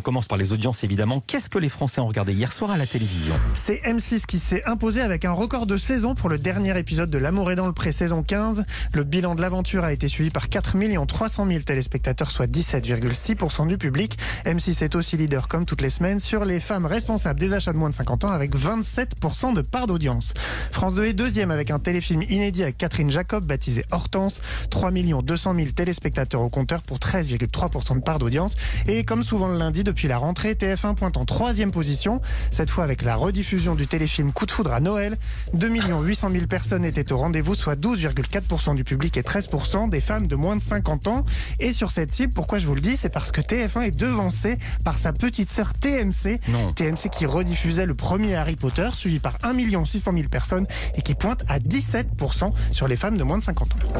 commence par les audiences évidemment. Qu'est-ce que les Français ont regardé hier soir à la télévision? C'est M6 qui s'est imposé avec un record de saison pour le dernier épisode de L'Amour est dans le pré saison 15. Le bilan de l'aventure a été suivi par 4 300 000 téléspectateurs, soit 17,6% du public. M6 est aussi leader comme toutes les semaines sur les femmes responsables des achats de moins de 50 ans avec 27% de part d'audience. France 2 est deuxième avec un téléfilm inédit avec Catherine Jacob baptisé Hortense. 3 200 000 téléspectateurs au compteur pour 13,3% de part d'audience. Et comme souvent le lundi depuis la rentrée, TF1 pointe en troisième position, cette fois avec la rediffusion du téléfilm Coup de foudre à Noël. 2 800 000 personnes étaient au rendez-vous, soit 12,4% du public et 13% des femmes de moins de 50 ans. Et sur cette cible, pourquoi je vous le dis, c'est parce que TF1 est devancé par sa petite sœur TMC. Non. TMC qui rediffusait le premier Harry Potter, suivi par 1 600 000 personnes et qui pointe à 17% sur les femmes de moins de 50 ans.